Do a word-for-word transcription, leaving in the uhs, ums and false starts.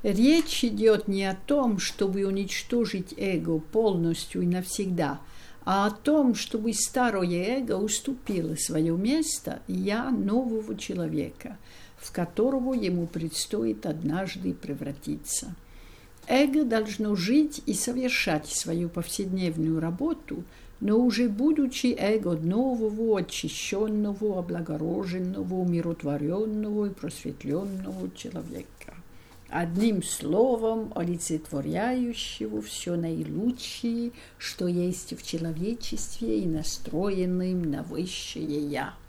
Речь идет не о том, чтобы уничтожить эго полностью и навсегда, а о том, чтобы старое эго уступило свое место «я» нового человека, в которого ему предстоит однажды превратиться. Эго должно жить и совершать свою повседневную работу, но уже будучи эго нового, очищенного, облагороженного, умиротворенного и просветленного человека. Одним словом, олицетворяющего все наилучшее, что есть в человечестве и настроенным на высшее «Я».